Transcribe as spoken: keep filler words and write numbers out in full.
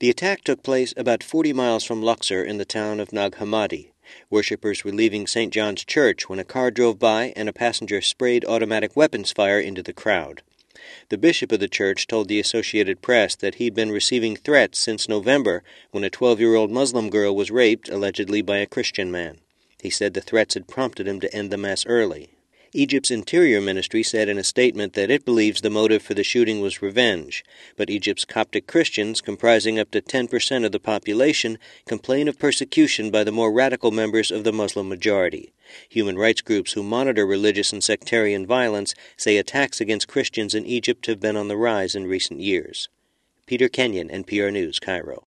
The attack took place about forty miles from Luxor in the town of Nag Hammadi. Worshippers were leaving Saint John's Church when a car drove by and a passenger sprayed automatic weapons fire into the crowd. The bishop of the church told the Associated Press that he'd been receiving threats since November when a twelve-year-old Muslim girl was raped, allegedly by a Christian man. He said the threats had prompted him to end the mass early. Egypt's Interior Ministry said in a statement that it believes the motive for the shooting was revenge, but Egypt's Coptic Christians, comprising up to ten percent of the population, complain of persecution by the more radical members of the Muslim majority. Human rights groups who monitor religious and sectarian violence say attacks against Christians in Egypt have been on the rise in recent years. Peter Kenyon, N P R News, Cairo.